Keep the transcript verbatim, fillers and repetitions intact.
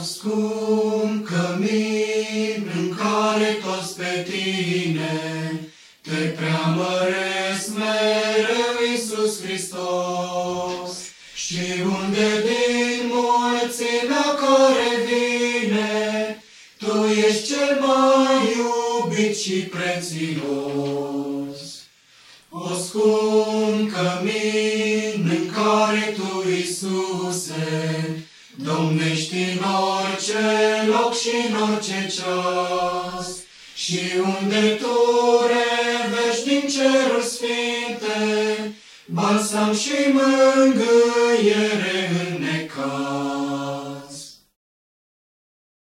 scump cămin în care toți pe tine te preamăresc mereu, Iisus Hristos. Și unde din mulțimea care vine, Tu ești cel mai iubit și prețios. O scump cămin în care Tu, Iisuse, domnești în orice loc și în orice ceas, și unde Tu revești din ceruri sfinte, balsam și mângâiere